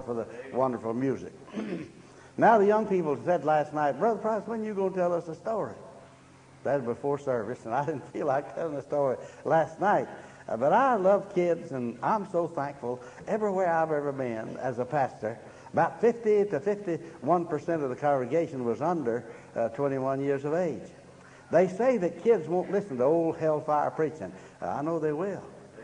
for the wonderful music. Now the young people said last night, Brother Price, when you going to tell us a story? That was before service, and I didn't feel like telling a story last night. But I love kids, and I'm so thankful everywhere I've ever been as a pastor. About 50 to 51% of the congregation was under 21 years of age. They say that kids won't listen to old hellfire preaching. I know they will.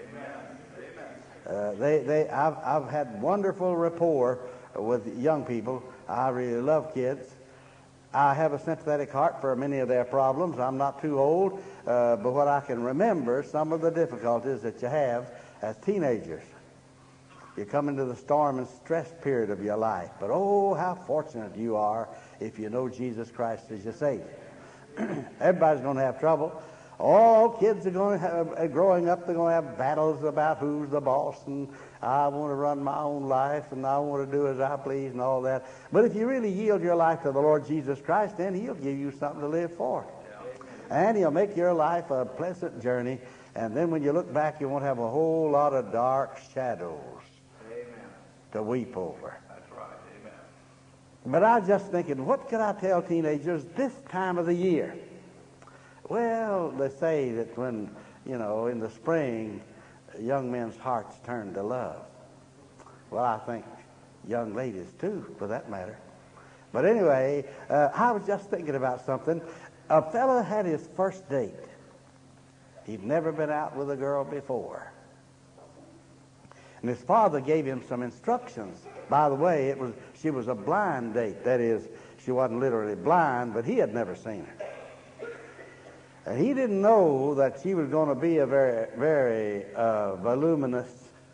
I've had wonderful rapport with young people. I really love kids. I have a sympathetic heart for many of their problems. I'm not too old, but what I can remember, some of the difficulties that you have as teenagers. You come into the storm and stress period of your life. But oh, how fortunate you are if you know Jesus Christ as your Savior. Everybody's going to have trouble. All kids are going to have, growing up, they're going to have battles about who's the boss, and I want to run my own life, and I want to do as I please, and all that. But if you really yield your life to the Lord Jesus Christ, then He'll give you something to live for. And He'll make your life a pleasant journey, and then when you look back, you won't have a whole lot of dark shadows to weep over. That's right. Amen. But I was just thinking, what could I tell teenagers this time of the year? Well, they say that when, in the spring, young men's hearts turn to love. Well, I think young ladies too, for that matter. But anyway, I was just thinking about something. A fellow had his first date. He'd never been out with a girl before. And his father gave him some instructions. By the way, she was a blind date. That is, she wasn't literally blind, but he had never seen her. And he didn't know that she was going to be a very, very voluminous,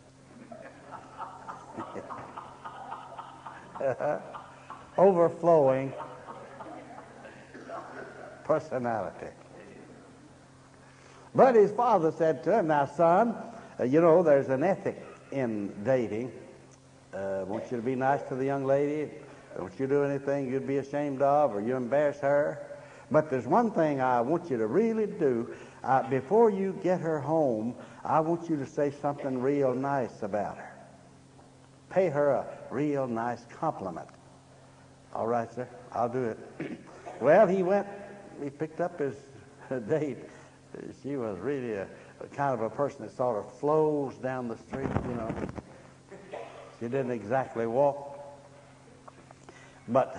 overflowing personality. But his father said to him, now, son, there's an ethic in dating. I want you to be nice to the young lady. Don't you do anything you'd be ashamed of or you embarrass her. But there's one thing I want you to really do. Before you get her home, I want you to say something real nice about her. Pay her a real nice compliment. All right, sir, I'll do it. Well, he picked up his date. She was really a kind of a person that sort of flows down the street, She didn't exactly walk. But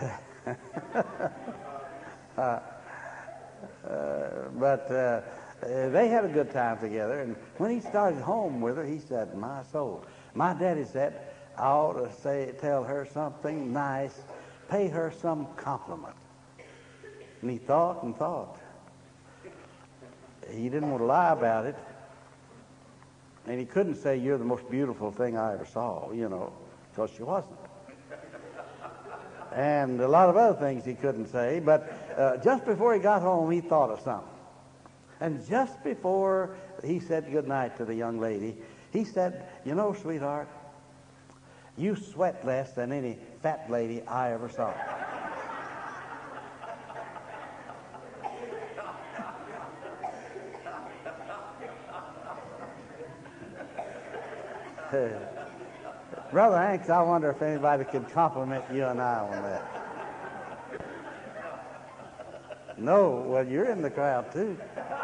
they had a good time together, and when he started home with her, he said, my soul, my daddy said I ought to tell her something nice, pay her some compliment. And he thought and thought. He didn't want to lie about it, and he couldn't say, you're the most beautiful thing I ever saw, because she wasn't. And a lot of other things he couldn't say, but just before he got home, he thought of something. And just before he said goodnight to the young lady, he said, sweetheart, you sweat less than any fat lady I ever saw. Brother Hanks, I wonder if anybody could compliment you and I on that. No, well, you're in the crowd, too.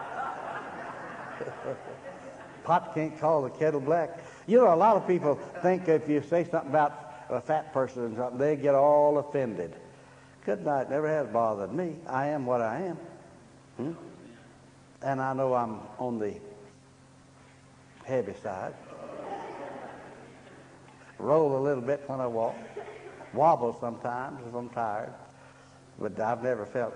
Pot can't call the kettle black. A lot of people think if you say something about a fat person or something, they get all offended. Good night never has bothered me. I am what I am. And I know I'm on the heavy side. Roll a little bit when I walk. Wobble sometimes if I'm tired. But I've never felt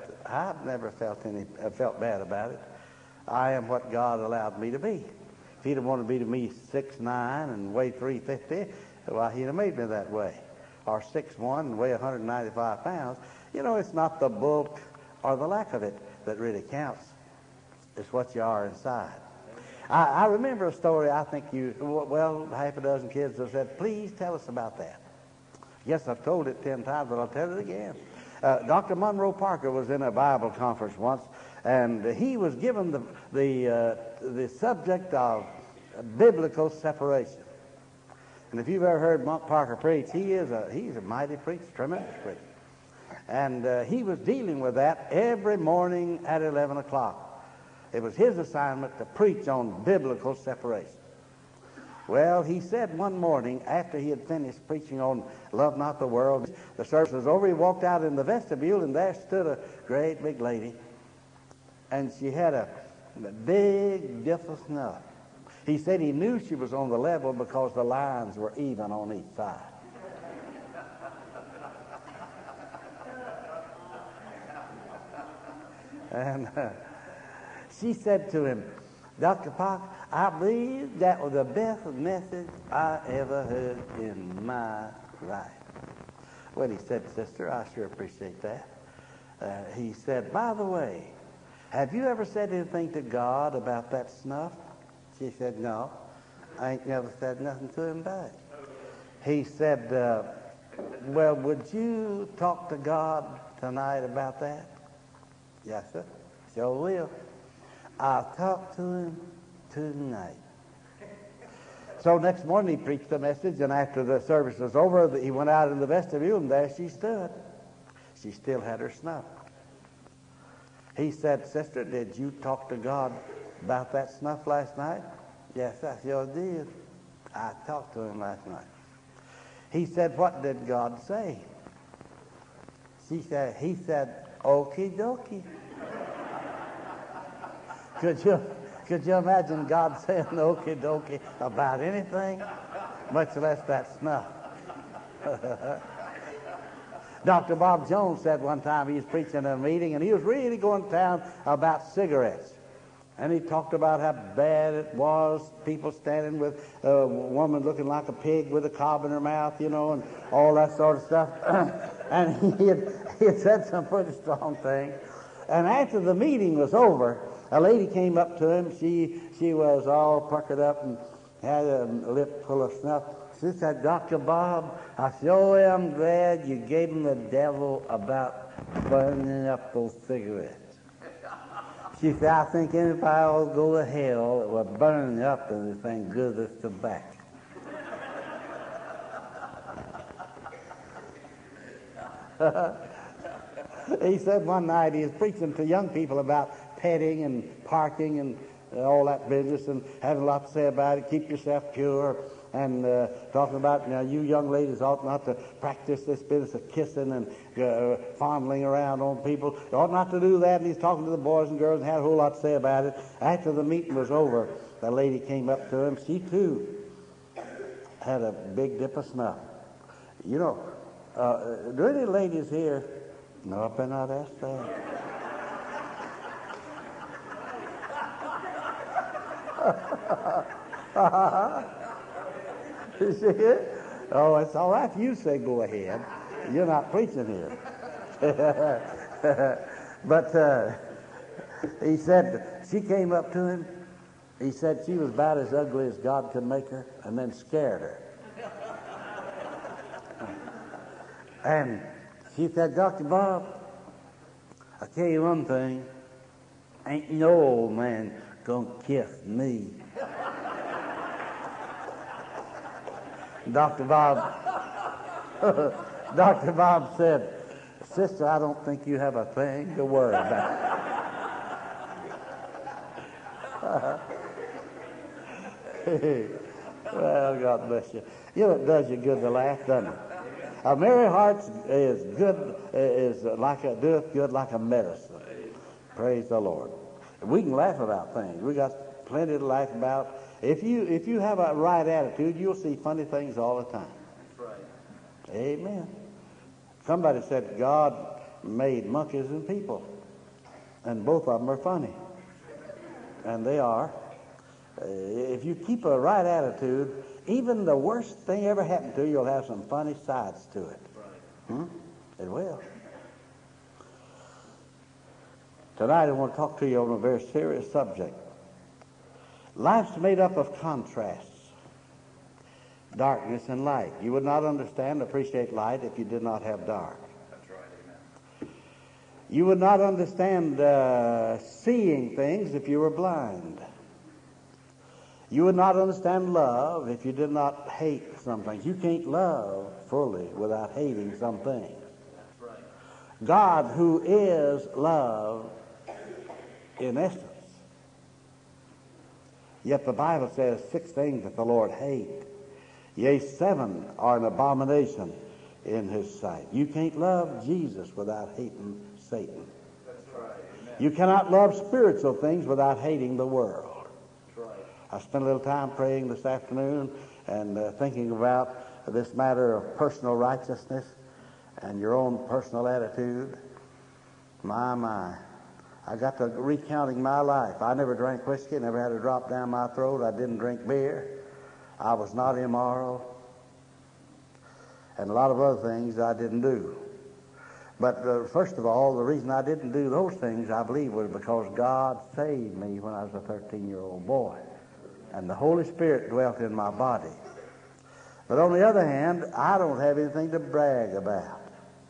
bad about it. I am what God allowed me to be. If He'd have wanted me to be 6'9" and weigh 350, well, He'd have made me that way. Or 6'1" and weigh 195 pounds. It's not the bulk or the lack of it that really counts. It's what you are inside. I remember a story, I think half a dozen kids have said, please tell us about that. Yes, I've told it 10 times, but I'll tell it again. Dr. Monroe Parker was in a Bible conference once, and he was given the subject of biblical separation. And if you've ever heard Monk Parker preach, he's a mighty preacher, tremendous preacher. And he was dealing with that every morning at 11 o'clock. It was his assignment to preach on biblical separation. Well, he said one morning after he had finished preaching on love not the world, the service was over, he walked out in the vestibule, and there stood a great big lady, and she had a big diff of snuff. He said he knew she was on the level because the lines were even on each side. And she said to him, Dr. Park, I believe that was the best message I ever heard in my life. Well, he said, sister, I sure appreciate that. He said, by the way, have you ever said anything to God about that snuff? She said, no, I ain't never said nothing to him back. He said, well, would you talk to God tonight about that? Yes, sir. Sure will. I'll talk to him tonight. So next morning he preached the message, and after the service was over, he went out in the vestibule, and there she stood. She still had her snuff. He said, sister, did you talk to God about that snuff last night? Yes, I sure did. I talked to him last night. He said, what did God say? He said, okie dokie. Could you imagine God saying okie dokie about anything, much less that snuff? Dr. Bob Jones said one time he was preaching at a meeting, and he was really going to town about cigarettes. And he talked about how bad it was, people standing with a woman looking like a pig with a cob in her mouth, and all that sort of stuff. And he had said some pretty strong things. And after the meeting was over, a lady came up to him. She was all puckered up and had a lip full of snuff. She said, Dr. Bob, I sure am glad you gave him the devil about burning up those cigarettes. She said, I think anybody will go to hell that will burn up anything good as tobacco. He said one night he was preaching to young people about petting and parking and all that business, and having a lot to say about it. Keep yourself pure, and talking about, you young ladies ought not to practice this business of kissing and fondling around on people. You ought not to do that. And he's talking to the boys and girls and had a whole lot to say about it. After the meeting was over, the lady came up to him. She too had a big dip of snuff. Do any ladies here? No, I better not ask that. You see it? Oh, it's all right if you say go ahead. You're not preaching here. But he said, she came up to him. He said she was about as ugly as God could make her, and then scared her. And she said, Dr. Bob, I'll tell you one thing. Ain't no old man gonna kiss me. Dr. Bob said, sister, I don't think you have a thing to worry about. Well, God bless you. It does you good to laugh, doesn't it? A merry heart is good, doeth good like a medicine. Praise the Lord. We can laugh about things. We got plenty to laugh about. If you have a right attitude, you'll see funny things all the time. That's right. Amen. Somebody said God made monkeys and people, and both of them are funny. And they are. If you keep a right attitude, even the worst thing ever happened to you, you'll have some funny sides to it. Right. It will. Tonight I want to talk to you on a very serious subject. Life's made up of contrasts, darkness and light. You would not understand, appreciate light if you did not have dark. That's right, amen. You would not understand seeing things if you were blind. You would not understand love if you did not hate some things. You can't love fully without hating some things. That's right. God, who is love in essence. Yet the Bible says 6 things that the Lord hates. Yea, 7 are an abomination in his sight. You can't love Jesus without hating Satan. That's right. Amen. You cannot love spiritual things without hating the world. That's right. I spent a little time praying this afternoon and thinking about this matter of personal righteousness and your own personal attitude. My. I got to recounting my life. I never drank whiskey, never had a drop down my throat. I didn't drink beer. I was not immoral. And a lot of other things I didn't do. But first of all, the reason I didn't do those things, I believe, was because God saved me when I was a 13-year-old boy. And the Holy Spirit dwelt in my body. But on the other hand, I don't have anything to brag about.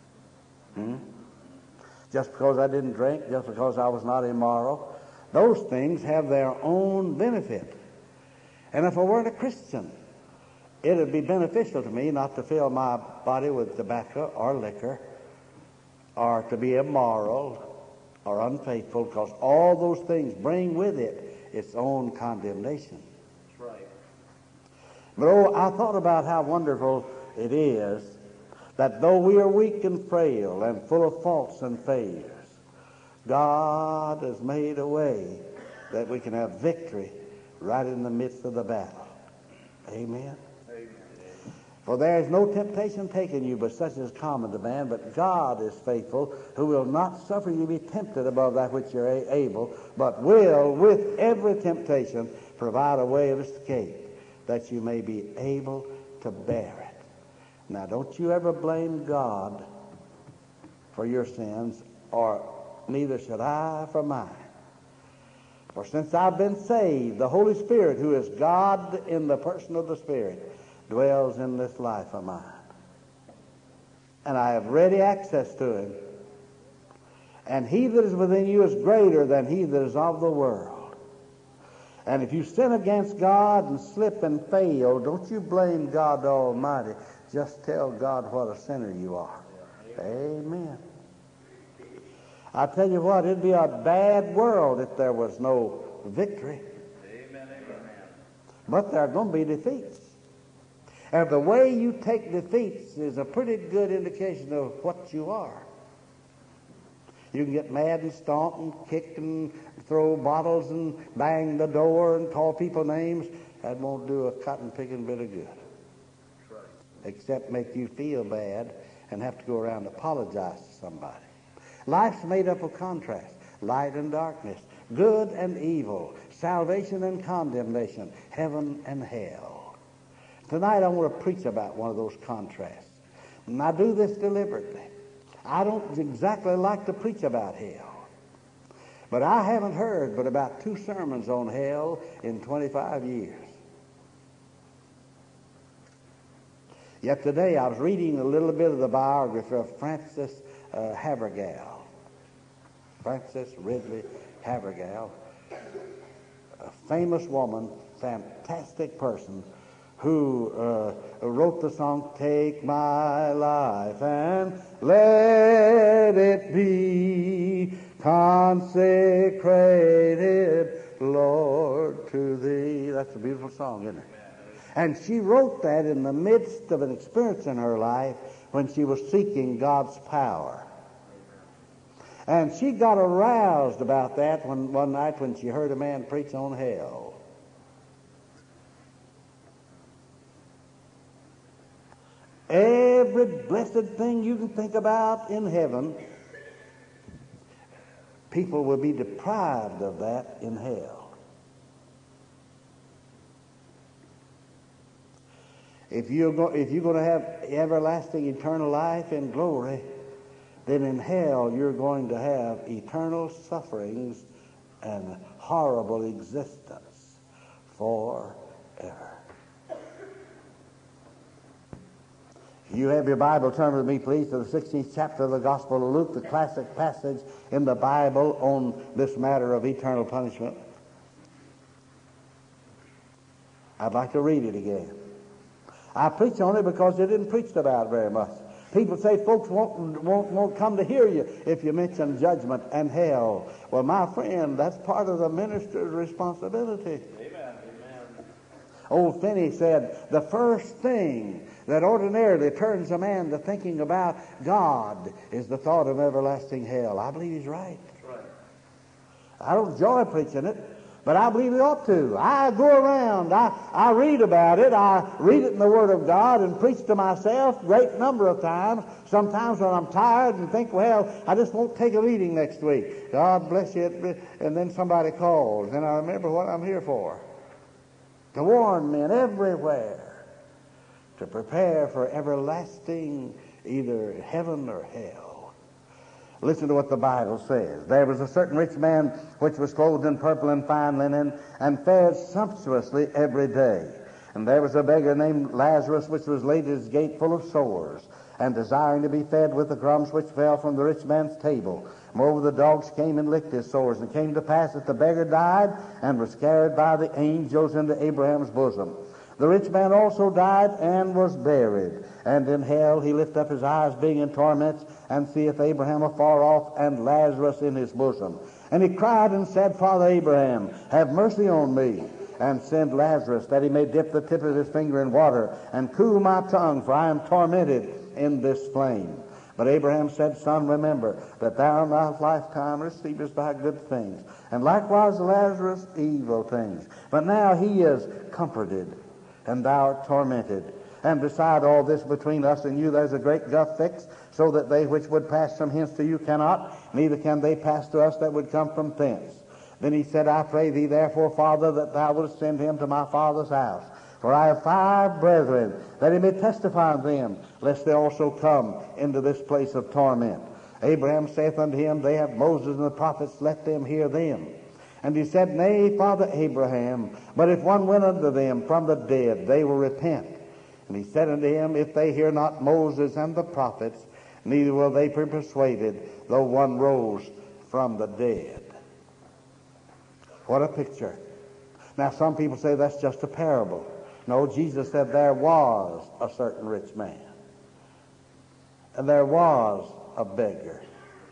Just because I didn't drink, just because I was not immoral, those things have their own benefit. And if I weren't a Christian, it would be beneficial to me not to fill my body with tobacco or liquor, or to be immoral or unfaithful, because all those things bring with it its own condemnation. That's right. But I thought about how wonderful it is that though we are weak and frail and full of faults and failures, God has made a way that we can have victory right in the midst of the battle. Amen. Amen. For there is no temptation taken you but such as is common to man, but God is faithful, who will not suffer you to be tempted above that which you're able, but will with every temptation provide a way of escape, that you may be able to bear it. Now, don't you ever blame God for your sins, or neither should I for mine. For since I've been saved, the Holy Spirit, who is God in the person of the Spirit, dwells in this life of mine. And I have ready access to him. And he that is within you is greater than he that is of the world. And if you sin against God and slip and fail, don't you blame God Almighty. Just tell God what a sinner you are. Amen. I tell you what, it'd be a bad world if there was no victory. Amen. Amen. But there are going to be defeats. And the way you take defeats is a pretty good indication of what you are. You can get mad and stomp and kick and throw bottles and bang the door and call people names. That won't do a cotton-picking bit of good. That's right. Except make you feel bad and have to go around and apologize to somebody. Life's made up of contrast, light and darkness, good and evil, salvation and condemnation, heaven and hell. Tonight I want to preach about one of those contrasts. And I do this deliberately. I don't exactly like to preach about hell. But I haven't heard but about 2 sermons on hell in 25 years. Yet today I was reading a little bit of the biography of Frances Havergal. Frances Ridley Havergal, a famous woman, fantastic person, who wrote the song, "Take my life and let it be consecrated, Lord, to Thee." That's a beautiful song, isn't it? And she wrote that in the midst of an experience in her life when she was seeking God's power. And she got aroused about that one night when she heard a man preach on hell. Every blessed thing you can think about in heaven, people will be deprived of that in hell. If you're going to have everlasting eternal life in glory, then in hell you're going to have eternal sufferings and horrible existence forever. If you have your Bible, turn with me, please, to the 16th chapter of the Gospel of Luke, the classic passage in the Bible on this matter of eternal punishment. I'd like to read it again. I preach on it because it isn't preached about very much. People say folks won't come to hear you if you mention judgment and hell. Well, my friend, that's part of the minister's responsibility. Amen. Amen. Old Finney said, the first thing that ordinarily turns a man to thinking about God is the thought of everlasting hell. I believe he's right. That's right. I don't enjoy preaching it, but I believe he ought to. I go around, I read about it, I read it in the Word of God and preach to myself a great number of times. Sometimes when I'm tired and think, well, I just won't take a meeting next week. God bless you. And then somebody calls, and I remember what I'm here for. To warn men everywhere to prepare for everlasting either heaven or hell. Listen to what the Bible says. There was a certain rich man which was clothed in purple and fine linen, and fared sumptuously every day. And there was a beggar named Lazarus, which was laid at his gate full of sores, and desiring to be fed with the crumbs which fell from the rich man's table. Moreover, the dogs came and licked his sores. And it came to pass that the beggar died, and was carried by the angels into Abraham's bosom. The rich man also died and was buried. And in hell he lift up his eyes, being in torments, and seeth Abraham afar off, and Lazarus in his bosom. And he cried and said, Father Abraham, have mercy on me, and send Lazarus, that he may dip the tip of his finger in water, and cool my tongue, for I am tormented in this flame. But Abraham said, Son, remember that thou in thy lifetime receivest thy good things, and likewise Lazarus evil things. But now he is comforted, and thou art tormented. And beside all this, between us and you there's a great gulf fixed, so that they which would pass from hence to you cannot, neither can they pass to us that would come from thence. Then he said, I pray thee therefore, Father, that thou wilt send him to my father's house. For I have 5 brethren, that he may testify of them, lest they also come into this place of torment. Abraham saith unto him, They have Moses and the prophets, let them hear them. And he said, Nay, Father Abraham, but if one went unto them from the dead, they will repent. And he said unto him, If they hear not Moses and the prophets, neither will they be persuaded, though one rose from the dead. What a picture. Now, some people say that's just a parable. No, Jesus said there was a certain rich man. And there was a beggar.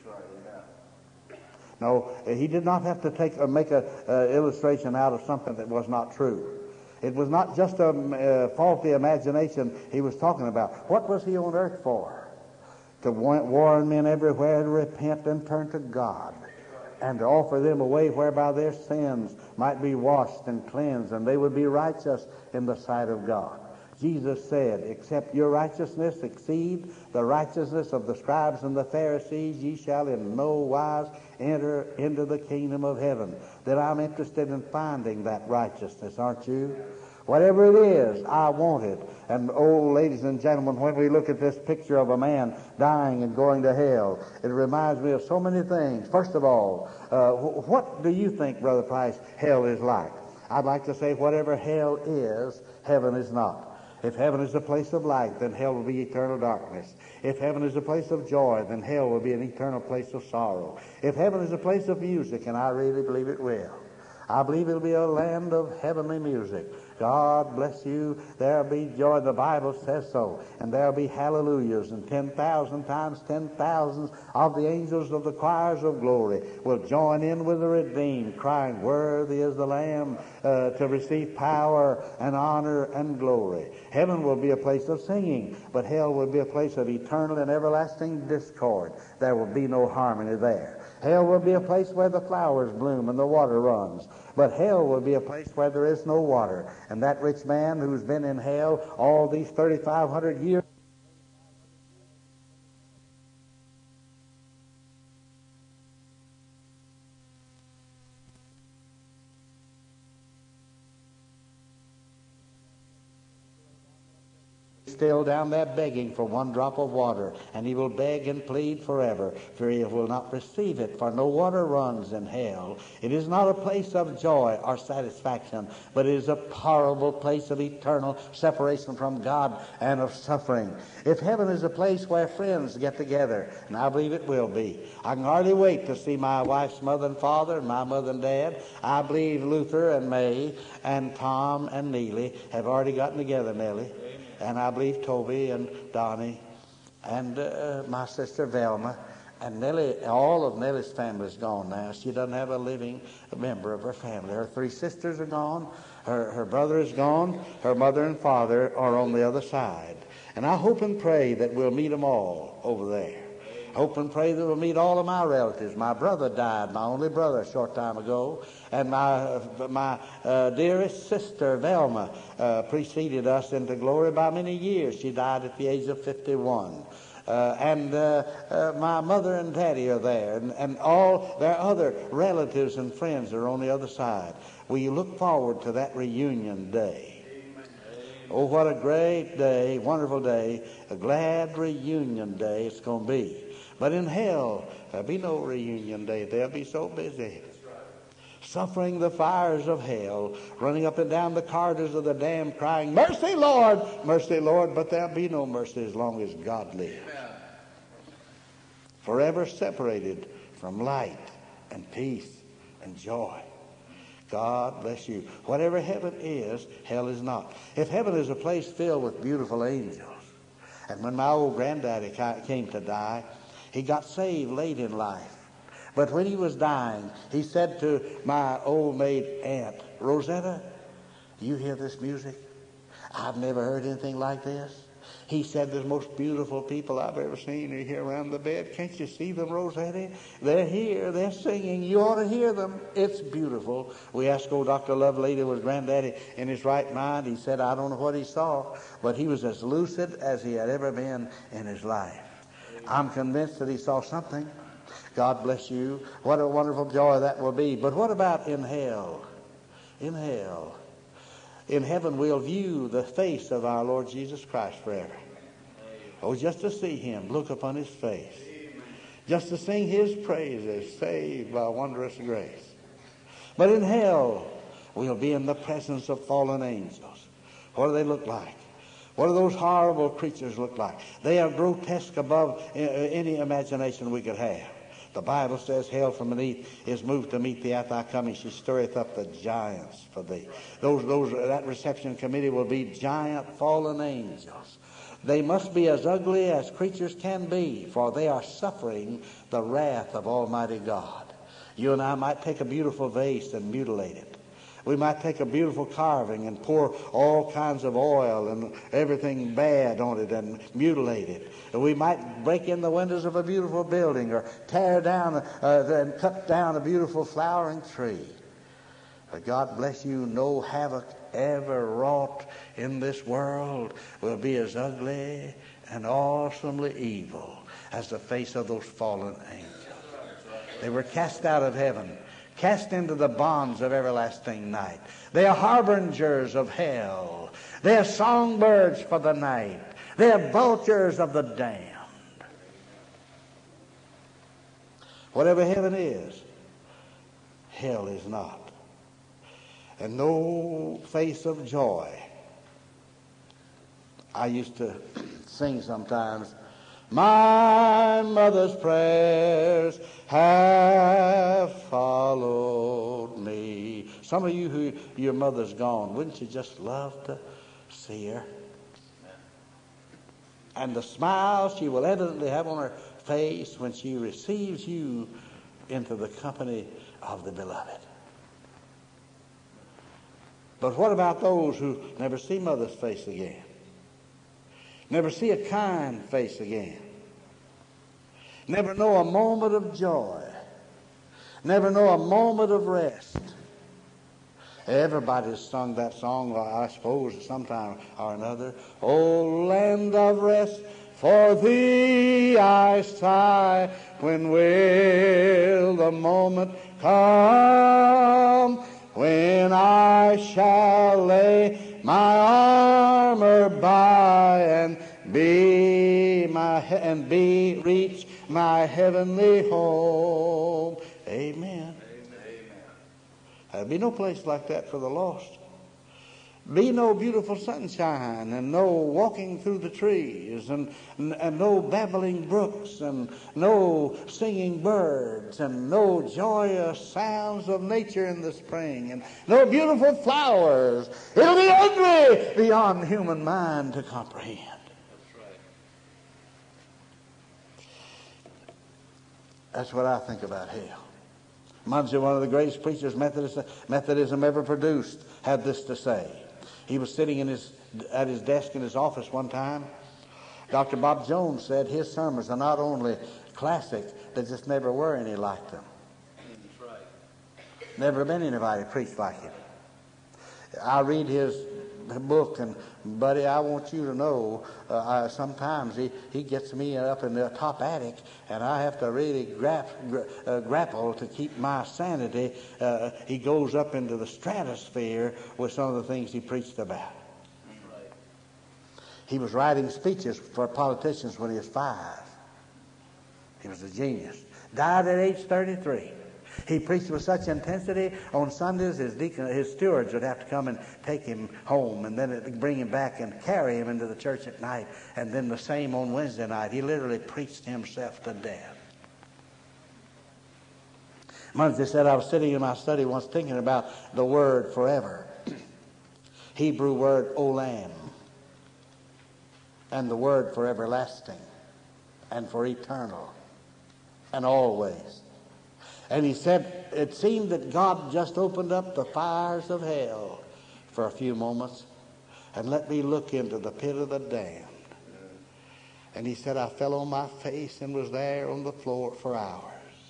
No, he did not have to make an illustration out of something that was not true. It was not just a faulty imagination he was talking about. What was he on earth for? To warn men everywhere to repent and turn to God, and to offer them a way whereby their sins might be washed and cleansed, and they would be righteous in the sight of God. Jesus said, Except your righteousness exceed the righteousness of the scribes and the Pharisees, ye shall in no wise enter into the kingdom of heaven. That I'm interested in finding that righteousness, aren't you? Whatever it is, I want it. And oh, ladies and gentlemen, when we look at this picture of a man dying and going to hell, it reminds me of so many things. First of all, what do you think, Brother Price, hell is like? I'd like to say whatever hell is, heaven is not. If heaven is a place of light, then hell will be eternal darkness. If heaven is a place of joy, then hell will be an eternal place of sorrow. If heaven is a place of music, and I really believe it will, I believe it'll be a land of heavenly music. God bless you. There'll be joy. The Bible says so. And there'll be hallelujahs, and 10,000 times 10,000s of the angels of the choirs of glory will join in with the redeemed, crying, Worthy is the Lamb to receive power and honor and glory. Heaven will be a place of singing, but hell will be a place of eternal and everlasting discord. There will be no harmony there. Hell will be a place where the flowers bloom and the water runs. But hell will be a place where there is no water. And that rich man who's been in hell all these 3,500 years, still down there begging for one drop of water, and he will beg and plead forever, for he will not receive it, for no water runs in hell. It is not a place of joy or satisfaction, but it is a horrible place of eternal separation from God and of suffering. If heaven is a place where friends get together, and I believe it will be, I can hardly wait to see my wife's mother and father and my mother and dad. I believe Luther and May and Tom and Neely have already gotten together, Nellie. And I believe Toby and Donnie and my sister Velma. And Nellie, all of Nellie's family is gone now. She doesn't have a living member of her family. Her 3 sisters are gone. Her brother is gone. Her mother and father are on the other side. And I hope and pray that we'll meet them all over there. Hope and pray that we'll meet all of my relatives. My brother died, my only brother, a short time ago. And my dearest sister, Velma, preceded us into glory by many years. She died at the age of 51. My mother and daddy are there, and all their other relatives and friends are on the other side. We look forward to that reunion day. Oh, what a great day, wonderful day, a glad reunion day it's going to be. But in hell, there'll be no reunion day. They'll be so busy suffering the fires of hell, running up and down the corridors of the damned, crying, mercy, Lord, but there'll be no mercy as long as God lives. Amen. Forever separated from light and peace and joy. God bless you. Whatever heaven is, hell is not. If heaven is a place filled with beautiful angels, and when my old granddaddy came to die, he got saved late in life. But when he was dying, he said to my old maid aunt, Rosetta, you hear this music? I've never heard anything like this. He said, the most beautiful people I've ever seen are here around the bed. Can't you see them, Rosetta? They're here. They're singing. You ought to hear them. It's beautiful. We asked old Dr. Lovelady, was granddaddy in his right mind? He said, I don't know what he saw, but he was as lucid as he had ever been in his life. I'm convinced that he saw something. God bless you. What a wonderful joy that will be. But what about in hell? In hell. In heaven we'll view the face of our Lord Jesus Christ forever. Oh, just to see him, look upon his face. Just to sing his praises, saved by wondrous grace. But in hell, we'll be in the presence of fallen angels. What do they look like? What do those horrible creatures look like? They are grotesque above any imagination we could have. The Bible says, hell from beneath is moved to meet thee at thy coming. She stirreth up the giants for thee. That reception committee will be giant fallen angels. They must be as ugly as creatures can be, for they are suffering the wrath of Almighty God. You and I might take a beautiful vase and mutilate it. We might take a beautiful carving and pour all kinds of oil and everything bad on it and mutilate it. We might break in the windows of a beautiful building or tear down and cut down a beautiful flowering tree. But God bless you, no havoc ever wrought in this world will be as ugly and awesomely evil as the face of those fallen angels. They were cast out of heaven, cast into the bonds of everlasting night. They are harbingers of hell. They are songbirds for the night. They are vultures of the damned. Whatever heaven is, hell is not. And no face of joy. I used to sing sometimes, my mother's prayers have followed me. Some of you who your mother's gone, wouldn't you just love to see her? And the smile she will evidently have on her face when she receives you into the company of the beloved. But what about those who never see mother's face again? Never see a kind face again? Never know a moment of joy? Never know a moment of rest? Everybody's sung that song, I suppose, sometime or another. Oh, land of rest, for thee I sigh. When will the moment come when I shall lay my armor by, and reach my heavenly home. Amen. There'll be no place like that for the lost. Be no beautiful sunshine, and no walking through the trees, and no babbling brooks, and no singing birds, and no joyous sounds of nature in the spring, and no beautiful flowers. It'll be ugly beyond human mind to comprehend. That's what I think about hell. Muncie, one of the greatest preachers Methodism ever produced, had this to say. He was sitting at his desk in his office one time. Dr. Bob Jones said his sermons are not only classic, there just never were any like them. That's right. Never been anybody preached like him. I read his book, and buddy, I want you to know, sometimes he gets me up in the top attic, and I have to really grapple to keep my sanity. He goes up into the stratosphere with some of the things he preached about. Right. He was writing speeches for politicians when he was 5. He was a genius. Died at age 33. He preached with such intensity on Sundays, his stewards would have to come and take him home, and then bring him back and carry him into the church at night, and then the same on Wednesday night. He literally preached himself to death. Muncie said, I was sitting in my study once thinking about the word forever. Hebrew word olam, and the word for everlasting, and for eternal, and always. And he said, it seemed that God just opened up the fires of hell for a few moments and let me look into the pit of the damned. And he said, I fell on my face and was there on the floor for hours.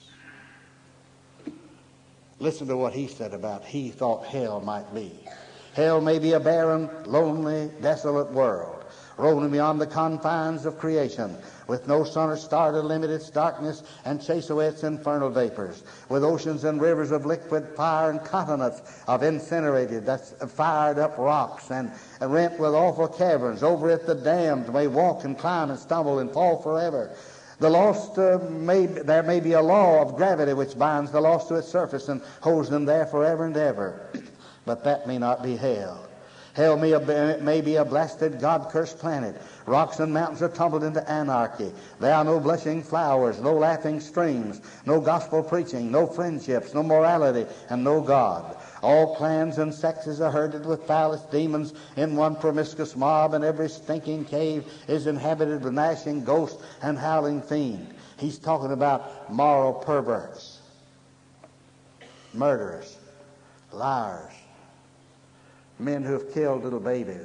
Listen to what he said about he thought hell might be. Hell may be a barren, lonely, desolate world, rolling beyond the confines of creation, with no sun or star to limit its darkness and chase away its infernal vapors, with oceans and rivers of liquid fire and continents of incinerated, that's fired up rocks, and rent with awful caverns. Over it the damned may walk and climb and stumble and fall forever. The lost, there may be a law of gravity which binds the lost to its surface and holds them there forever and ever. But that may not be hell. Hell may be a blasted, God-cursed planet. Rocks and mountains are tumbled into anarchy. There are no blushing flowers, no laughing streams, no gospel preaching, no friendships, no morality, and no God. All clans and sexes are herded with foulest demons in one promiscuous mob, and every stinking cave is inhabited with gnashing ghosts and howling fiend. He's talking about moral perverts, murderers, liars, men who have killed little babies,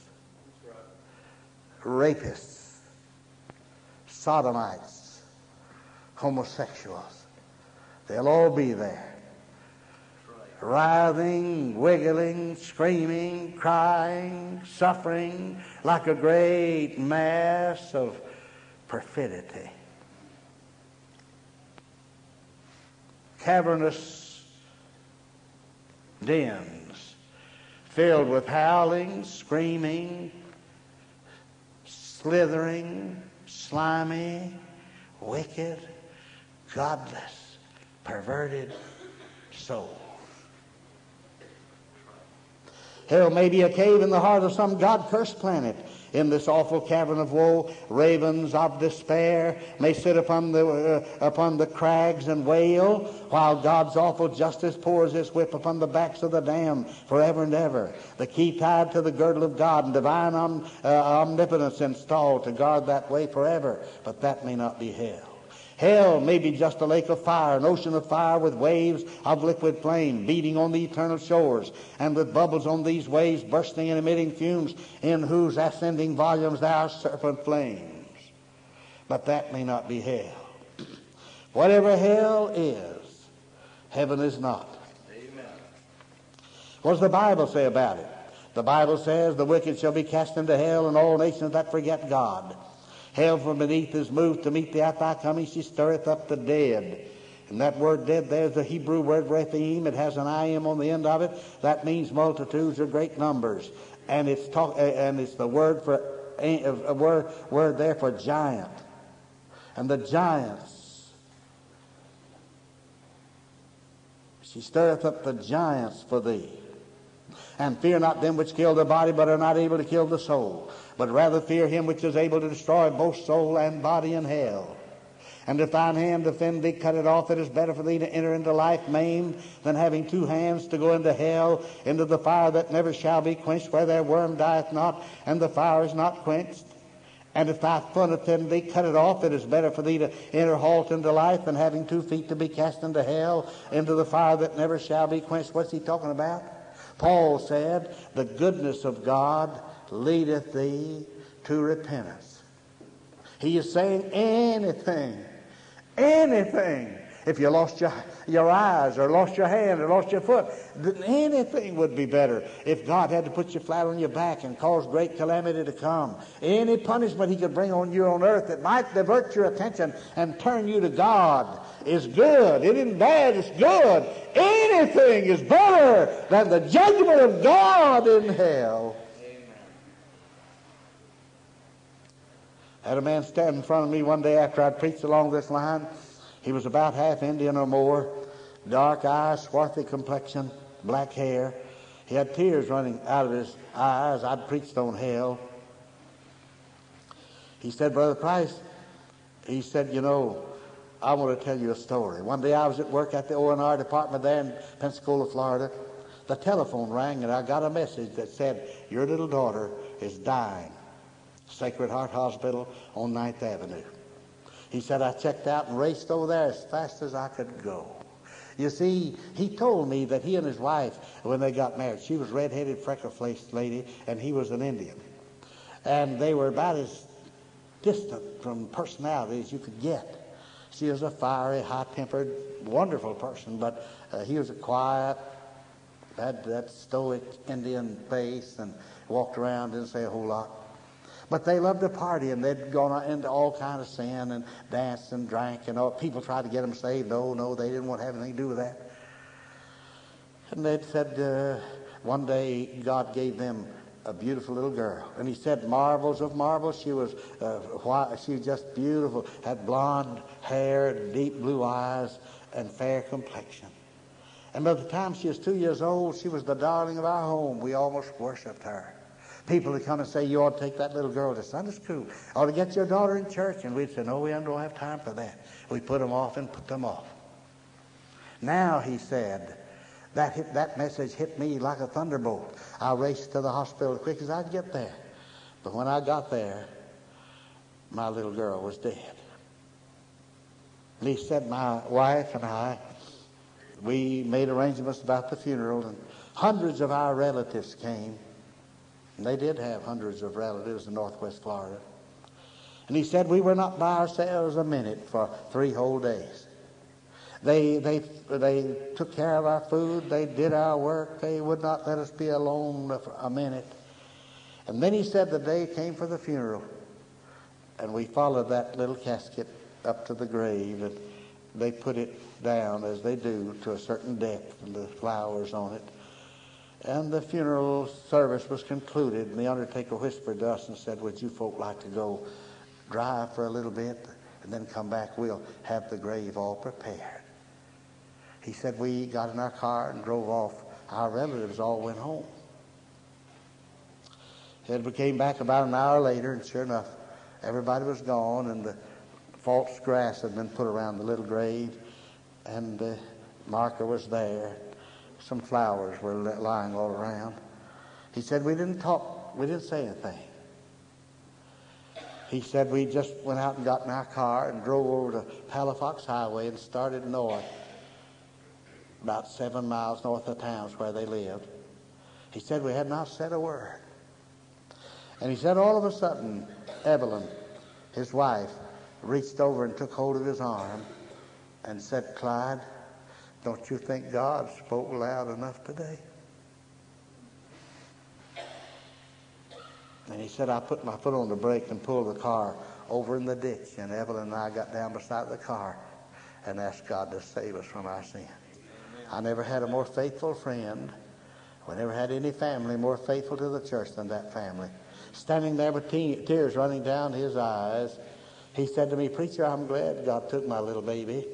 rapists, sodomites, homosexuals. They'll all be there, writhing, wiggling, screaming, crying, suffering like a great mass of perfidy. Cavernous dens filled with howling, screaming, slithering, slimy, wicked, godless, perverted souls. Hell may be a cave in the heart of some God-cursed planet. In this awful cavern of woe, ravens of despair may sit upon the crags and wail, while God's awful justice pours his whip upon the backs of the damned forever and ever. The key tied to the girdle of God, and divine omnipotence installed to guard that way forever. But that may not be hell. Hell may be just a lake of fire, an ocean of fire with waves of liquid flame beating on the eternal shores, and with bubbles on these waves bursting and emitting fumes in whose ascending volumes there are serpent flames. But that may not be hell. Whatever hell is, heaven is not. Amen. What does the Bible say about it? The Bible says the wicked shall be cast into hell, and all nations that forget God. Hell from beneath is moved to meet the at thy coming. She stirreth up the dead. And that word dead there is the Hebrew word Rephaim. It has an I-M on the end of it. That means multitudes or great numbers. And it's the word for a word there for giant. And the giants, she stirreth up the giants for thee. And fear not them which kill the body, but are not able to kill the soul, but rather fear him which is able to destroy both soul and body in hell. And if thine hand offend thee, cut it off. It is better for thee to enter into life maimed than having two hands to go into hell, into the fire that never shall be quenched, where their worm dieth not, and the fire is not quenched. And if thy foot offend thee, cut it off. It is better for thee to enter halt into life than having 2 feet to be cast into hell, into the fire that never shall be quenched. What's he talking about? Paul said, the goodness of God leadeth thee to repentance. He is saying anything. If you lost your eyes or lost your hand or lost your foot, anything would be better. If God had to put you flat on your back and cause great calamity to come, any punishment he could bring on you on earth that might divert your attention and turn you to God is good. It isn't bad, it's good. Anything is better than the judgment of God in hell. I had a man stand in front of me one day after I'd preached along this line. He was about half Indian or more, dark eyes, swarthy complexion, black hair. He had tears running out of his eyes. I'd preached on hell. He said, Brother Price, he said, you know, I want to tell you a story. One day I was at work at the O&R department there in Pensacola, Florida. The telephone rang and I got a message that said, your little daughter is dying. Sacred Heart Hospital on 9th Avenue. He said, I checked out and raced over there as fast as I could go. You see, he told me that he and his wife, when they got married, she was a red-headed, freckle-faced lady, and he was an Indian. And they were about as distant from personality as you could get. She was a fiery, high-tempered, wonderful person, but he was a quiet, had that stoic Indian face and walked around, didn't say a whole lot. But they loved to party, and they'd gone into all kind of sin and danced and drank, and all. People tried to get them saved. No, they didn't want to have anything to do with that. And they'd said one day God gave them a beautiful little girl, and he said, marvels of marvels. She was white. She was just beautiful. Had blonde hair, deep blue eyes, and fair complexion. And by the time she was 2 years old, she was the darling of our home. We almost worshipped her. People would come and say, you ought to take that little girl to Sunday school. Ought to get your daughter in church. And we'd say, no, we don't have time for that. We put them off and put them off. Now, he said, that message hit me like a thunderbolt. I raced to the hospital as quick as I could get there. But when I got there, my little girl was dead. And he said, my wife and I, we made arrangements about the funeral, and hundreds of our relatives came. And they did have hundreds of relatives in Northwest Florida. And he said, we were not by ourselves a minute for 3 whole days. They took care of our food. They did our work. They would not let us be alone for a minute. And then he said the day came for the funeral. And we followed that little casket up to the grave. And they put it down, as they do, to a certain depth, and the flowers on it. And the funeral service was concluded, and the undertaker whispered to us and said, would you folk like to go drive for a little bit and then come back? We'll have the grave all prepared. He said we got in our car and drove off. Our relatives all went home. And we came back about an hour later, and sure enough, everybody was gone, and the false grass had been put around the little grave, and the marker was there. Some flowers were lying all around. He said, we didn't talk. We didn't say anything. He said, we just went out and got in our car and drove over to Palafox Highway and started north, about 7 miles north of town where they lived. He said, we had not said a word. And he said, all of a sudden, Evelyn, his wife, reached over and took hold of his arm and said, Clyde, don't you think God spoke loud enough today? And he said, I put my foot on the brake and pulled the car over in the ditch, and Evelyn and I got down beside the car and asked God to save us from our sin. I never had a more faithful friend We never had any family more faithful to the church than that family. Standing there with tears running down his eyes, he said to me, "Preacher, I'm glad God took my little baby.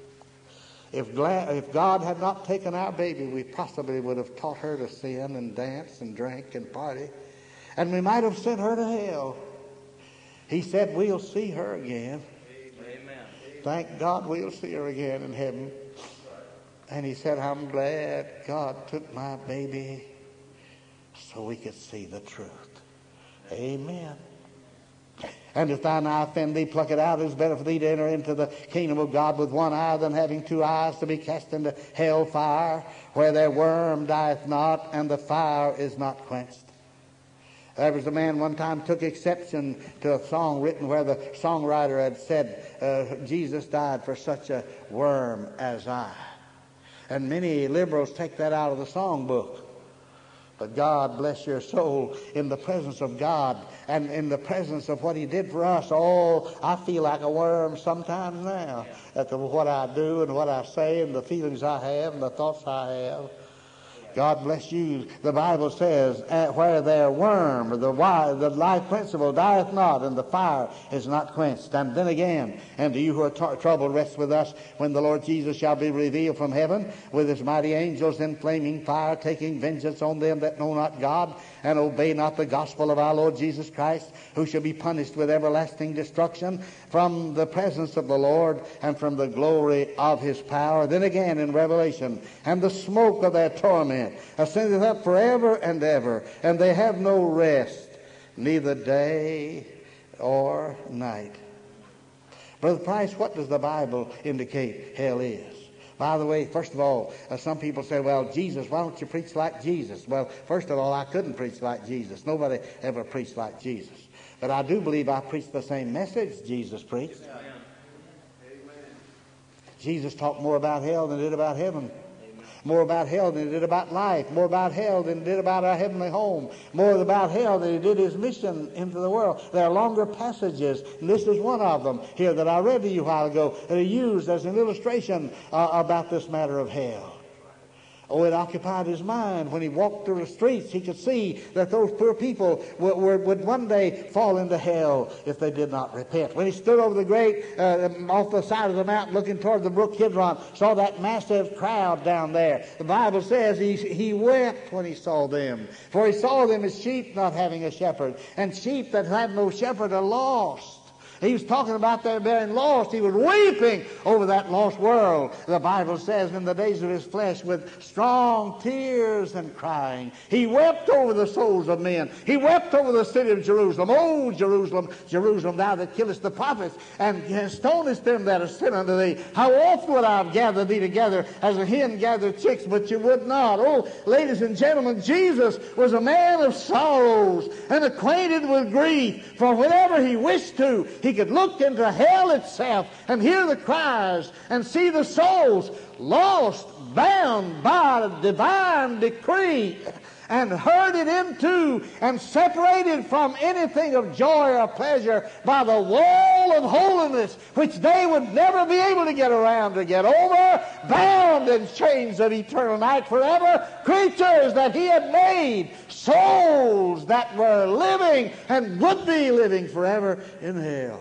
If God had not taken our baby, we possibly would have taught her to sin and dance and drink and party. And we might have sent her to hell." He said, "We'll see her again." Amen. Thank God we'll see her again in heaven. And he said, "I'm glad God took my baby so we could see the truth." Amen. "And if thine eye offend thee, pluck it out. It is better for thee to enter into the kingdom of God with one eye than having two eyes, to be cast into hell fire, where their worm dieth not, and the fire is not quenched." There was a man one time took exception to a song written where the songwriter had said, "Jesus died for such a worm as I." And many liberals take that out of the songbook. But God bless your soul, in the presence of God and in the presence of what he did for us, I feel like a worm sometimes now at what I do and what I say and the feelings I have and the thoughts I have. God bless you. The Bible says, where their worm, the life principle, dieth not, and the fire is not quenched. And then again, and to you who are troubled, rest with us when the Lord Jesus shall be revealed from heaven with his mighty angels in flaming fire, taking vengeance on them that know not God and obey not the gospel of our Lord Jesus Christ, who shall be punished with everlasting destruction from the presence of the Lord and from the glory of his power. Then again in Revelation, "And the smoke of their torment ascendeth up forever and ever, and they have no rest, neither day or night." Brother Price, what does the Bible indicate hell is? By the way, first of all, some people say, "Well, Jesus, why don't you preach like Jesus?" Well, first of all, I couldn't preach like Jesus. Nobody ever preached like Jesus. But I do believe I preached the same message Jesus preached. Jesus talked more about hell than he did about heaven. More about hell than he did about life. More about hell than he did about our heavenly home. More about hell than he did his mission into the world. There are longer passages, and this is one of them here that I read to you a while ago, that he used as an illustration about this matter of hell. Oh, it occupied his mind. When he walked through the streets, he could see that those poor people would one day fall into hell if they did not repent. When he stood over the great, off the side of the mountain looking toward the brook Kidron, saw that massive crowd down there. The Bible says he wept when he saw them. For he saw them as sheep not having a shepherd, and sheep that have no shepherd are lost. He was talking about their being lost. He was weeping over that lost world. The Bible says in the days of his flesh with strong tears and crying. He wept over the souls of men. He wept over the city of Jerusalem. "O Jerusalem, Jerusalem, thou that killest the prophets and stonest them that are sin unto thee. How oft would I have gathered thee together as a hen gathered chicks, but you would not." Oh, ladies and gentlemen, Jesus was a man of sorrows and acquainted with grief. For whenever he wished to, he could look into hell itself and hear the cries and see the souls lost, bound by a divine decree, and herded into and separated from anything of joy or pleasure by the wall of holiness, which they would never be able to get around to get over, bound in chains of eternal night forever, creatures that he had made, souls that were living and would be living forever in hell.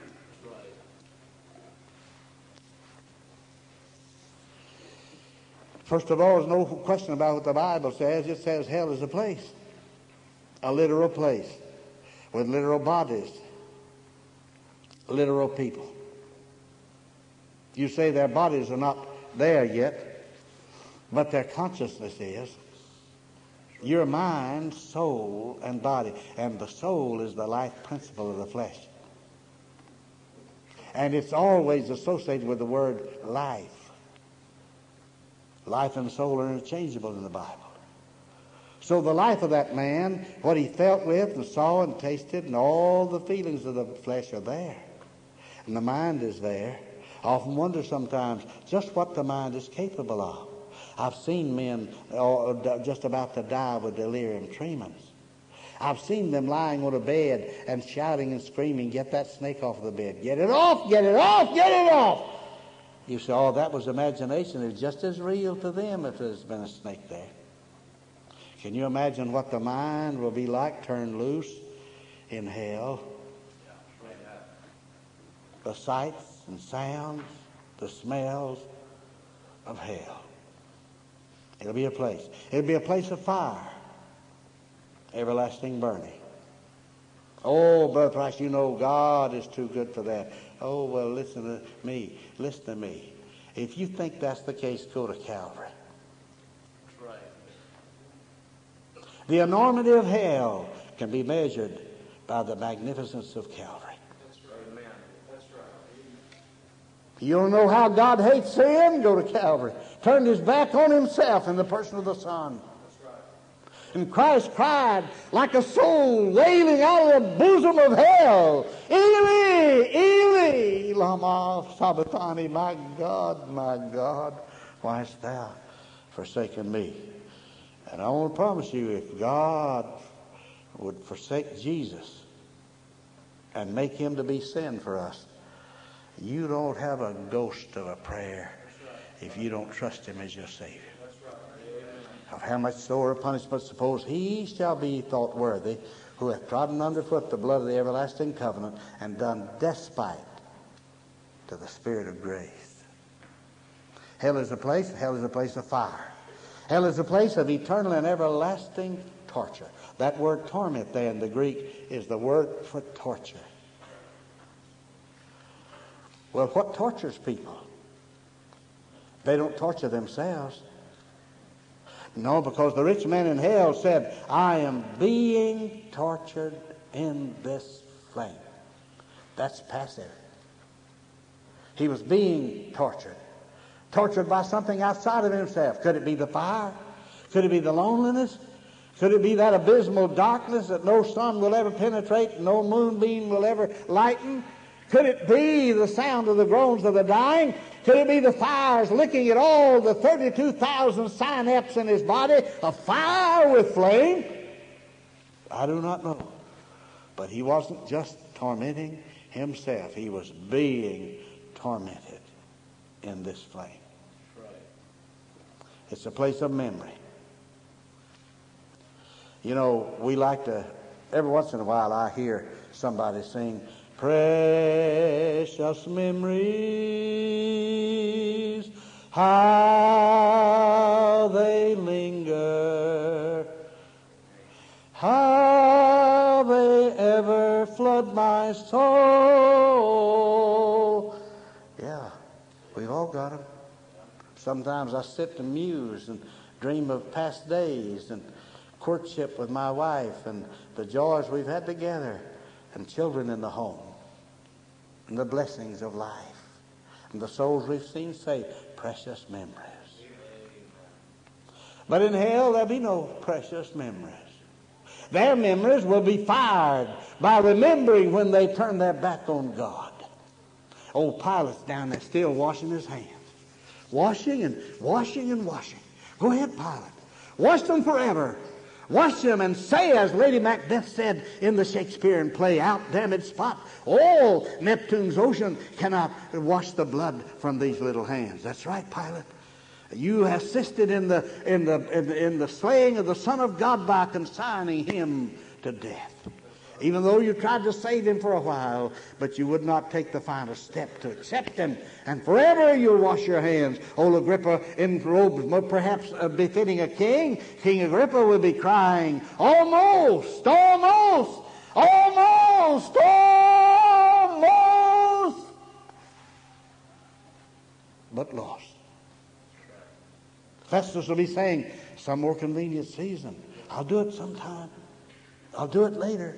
First of all, there's no question about what the Bible says. It says hell is a place, a literal place, with literal bodies, literal people. You say their bodies are not there yet, but their consciousness is. Your mind, soul, and body. And the soul is the life principle of the flesh. And it's always associated with the word life. Life and soul are interchangeable in the Bible. So the life of that man, what he felt with and saw and tasted and all the feelings of the flesh are there. And the mind is there. I often wonder sometimes just what the mind is capable of. I've seen men just about to die with delirium tremens. I've seen them lying on a bed and shouting and screaming, "Get that snake off the bed. Get it off, get it off, get it off." You say, "Oh, that was imagination." It's just as real to them if there's been a snake there. Can you imagine what the mind will be like turned loose in hell? The sights and sounds, the smells of hell. It'll be a place. It'll be a place of fire, everlasting burning. Oh, Brother Price, you know God is too good for that. Oh, well, listen to me. Listen to me. If you think that's the case, go to Calvary. That's right. The enormity of hell can be measured by the magnificence of Calvary. That's right. Amen. That's right. You don't know how God hates sin? Go to Calvary. Turned his back on himself in the person of the Son. And Christ cried like a soul wailing out of the bosom of hell, Eli, Eli, lama sabachthani, my God, why hast thou forsaken me? And I want to promise you, if God would forsake Jesus and make him to be sin for us, you don't have a ghost of a prayer if you don't trust him as your Savior. Of how much sore punishment suppose he shall be thought worthy who hath trodden underfoot the blood of the everlasting covenant and done despite to the Spirit of grace. Hell is a place of fire. Hell is a place of eternal and everlasting torture. That word torment there in the Greek is the word for torture. Well, what tortures people? They don't torture themselves. No, because the rich man in hell said, I am being tortured in this flame. That's passive. He was being tortured. Tortured by something outside of himself. Could it be the fire? Could it be the loneliness? Could it be that abysmal darkness that no sun will ever penetrate, no moonbeam will ever lighten? Could it be the sound of the groans of the dying? Could it be the fires licking at all the 32,000 synapses in his body, afire with flame? I do not know. But he wasn't just tormenting himself. He was being tormented in this flame. It's a place of memory. You know, we like to, every once in a while I hear somebody sing, precious memories, how they linger, how they ever flood my soul. Yeah, we've all got them. Sometimes I sit and muse and dream of past days and courtship with my wife and the joys we've had together and children in the home and the blessings of life and the souls we've seen saved. Precious memories. But in hell there'll be no precious memories. Their memories will be fired by remembering when they turn their back on God. Old Pilate's down there still washing his hands. Washing and washing and washing. Go ahead, Pilate. Wash them forever. Wash them and say, as Lady Macbeth said in the Shakespearean play, out damned spot, all Neptune's ocean cannot wash the blood from these little hands. That's right, Pilate. You assisted in the slaying of the Son of God by consigning him to death. Even though you tried to save him for a while, but you would not take the final step to accept him. And forever you'll wash your hands. Old Agrippa, in robes perhaps befitting a king, King Agrippa will be crying, almost, almost, almost, almost, but lost. Festus will be saying, some more convenient season. I'll do it sometime. I'll do it later.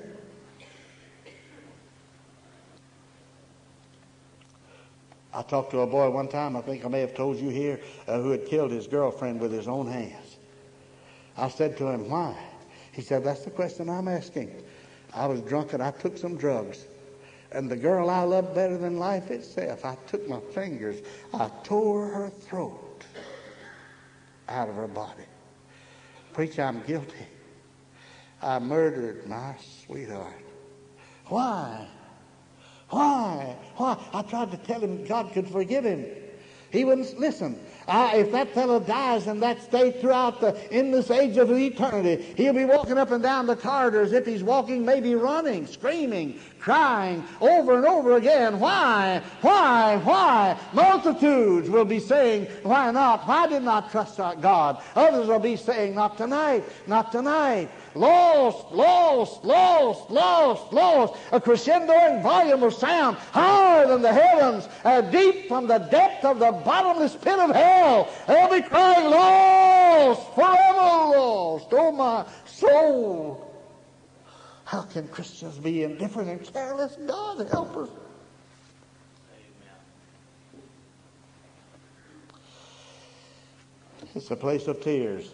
I talked to a boy one time, I think I may have told you here, who had killed his girlfriend with his own hands. I said to him, why? He said, that's the question I'm asking. I was drunk and I took some drugs. And the girl I loved better than life itself, I took my fingers, I tore her throat out of her body. Preacher, I'm guilty. I murdered my sweetheart. Why? Why? Why? I tried to tell him God could forgive him. He wouldn't listen. If that fellow dies in that state in this age of eternity, he'll be walking up and down the corridor as if he's walking, maybe running, screaming, crying over and over again. Why? Why? Why? Multitudes will be saying, why not? Why did not trust our God? Others will be saying, not tonight, not tonight. Lost, lost, lost, lost, lost. A crescendoing volume of sound higher than the heavens, deep from the depth of the bottomless pit of hell. They'll be crying, lost, forever lost. Oh, my soul. How can Christians be indifferent and careless? God help us. It's a place of tears,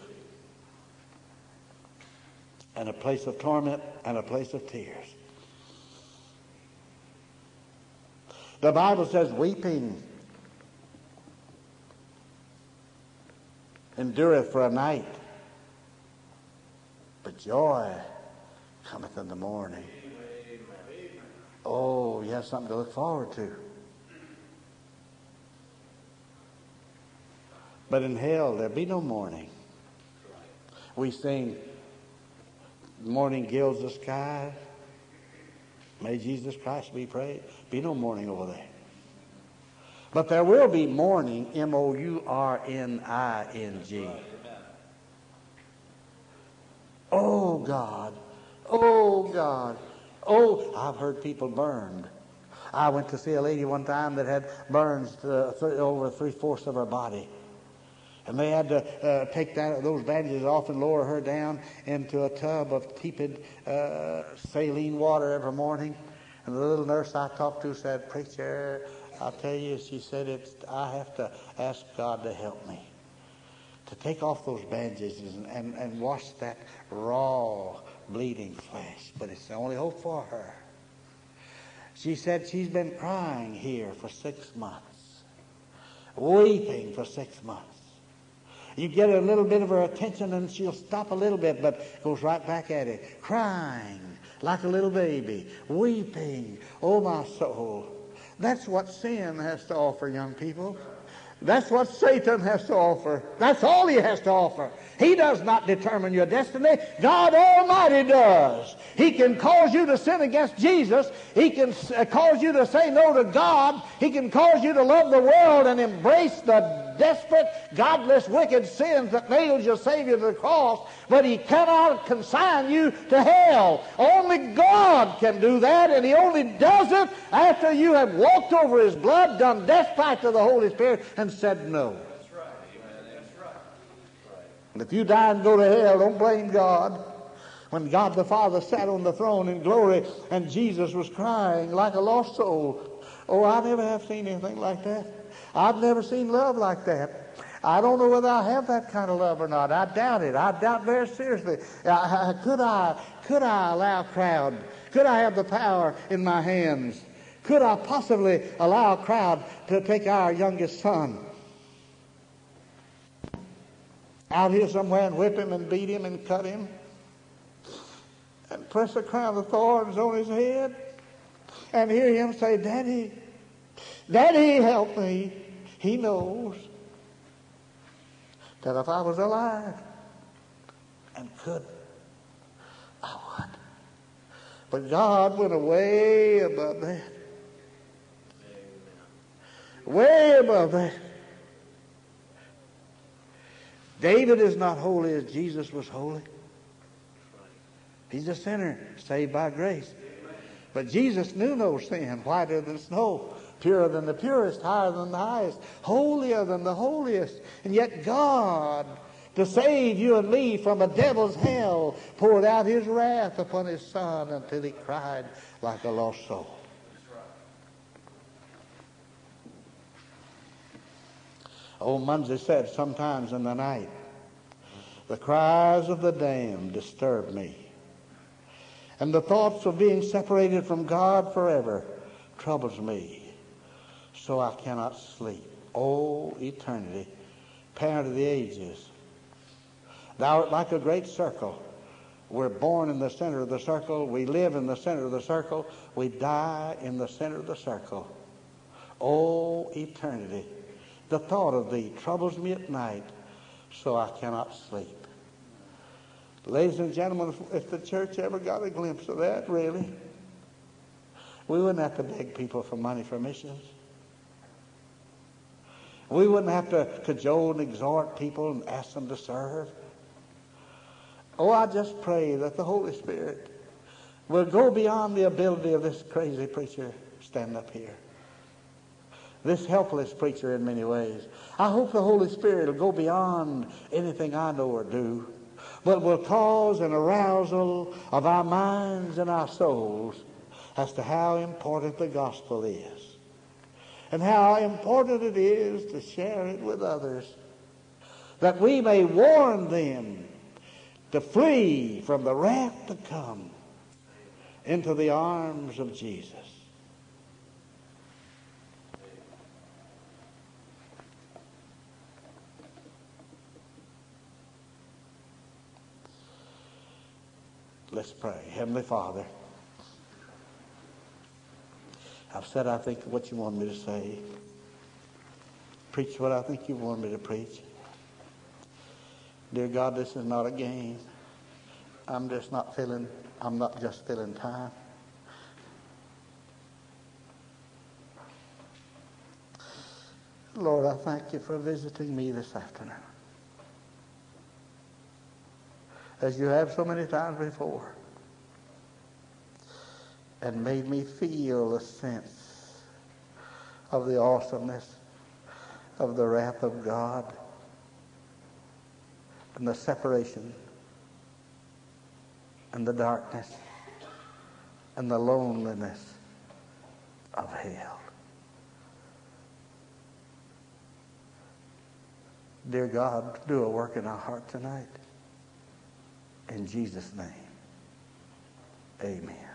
and a place of torment, and a place of tears. The Bible says, weeping endureth for a night, but joy cometh in the morning. Oh, you have something to look forward to. But in hell, there be no morning. We sing, morning gilds the sky. May Jesus Christ be praised. Be no morning over there. But there will be morning, M-O-U-R-N-I-N-G. Oh, God. Oh, God. Oh, I've heard people burned. I went to see a lady one time that had burns over 3/4 of her body. And they had to take those bandages off and lower her down into a tub of tepid saline water every morning. And the little nurse I talked to said, "Preacher, I'll tell you," she said, "I have to ask God to help me to take off those bandages and wash that raw, bleeding flesh. But it's the only hope for her." She said she's been crying here for 6 months, weeping for 6 months. You get a little bit of her attention and she'll stop a little bit, but goes right back at it, crying like a little baby, weeping. Oh, my soul. That's what sin has to offer, young people. That's what Satan has to offer. That's all he has to offer. He does not determine your destiny. God Almighty does. He can cause you to sin against Jesus. He can cause you to say no to God. He can cause you to love the world and embrace the desperate, godless, wicked sins that nailed your Savior to the cross. But he cannot consign you to hell. Only God can do that, and he only does it after you have walked over his blood, done despite to the Holy Spirit, and said no. That's right. Amen. That's right. And if you die and go to hell, don't blame God. When God the Father sat on the throne in glory and Jesus was crying like a lost soul. Oh, I never have seen anything like that. I've never seen love like that. I don't know whether I have that kind of love or not. I doubt it. I doubt very seriously. Could I allow a crowd? Could I have the power in my hands? Could I possibly allow a crowd to take our youngest son out here somewhere and whip him and beat him and cut him and press a crown of thorns on his head and hear him say, "Daddy, Daddy, help me"? He knows that if I was alive and could, I would. But God went way above that. Way above that. David is not holy as Jesus was holy. He's a sinner saved by grace. But Jesus knew no sin, whiter than snow, purer than the purest, higher than the highest, holier than the holiest. And yet God, to save you and me from a devil's hell, poured out his wrath upon his Son until he cried like a lost soul. Old Munsey said, sometimes in the night, the cries of the damned disturb me, and the thoughts of being separated from God forever troubles me, so I cannot sleep. O eternity, parent of the ages, thou art like a great circle. We're born in the center of the circle. We live in the center of the circle. We die in the center of the circle. O eternity, The thought of thee troubles me at night, so I cannot sleep. Ladies and gentlemen, if the church ever got a glimpse of that, really, we wouldn't have to beg people for money for missions. We wouldn't have to cajole and exhort people and ask them to serve. Oh, I just pray that the Holy Spirit will go beyond the ability of this crazy preacher standing up here. This helpless preacher in many ways. I hope the Holy Spirit will go beyond anything I know or do, but will cause an arousal of our minds and our souls as to how important the gospel is and how important it is to share it with others, that we may warn them to flee from the wrath to come into the arms of Jesus. Let's pray. Heavenly Father, I've said, I think, what you want me to say. Preach what I think you want me to preach. Dear God, this is not a game. I'm not just filling time. Lord, I thank you for visiting me this afternoon, as you have so many times before, and made me feel a sense of the awesomeness of the wrath of God and the separation and the darkness and the loneliness of hell. Dear God, do a work in our heart tonight. In Jesus' name, amen.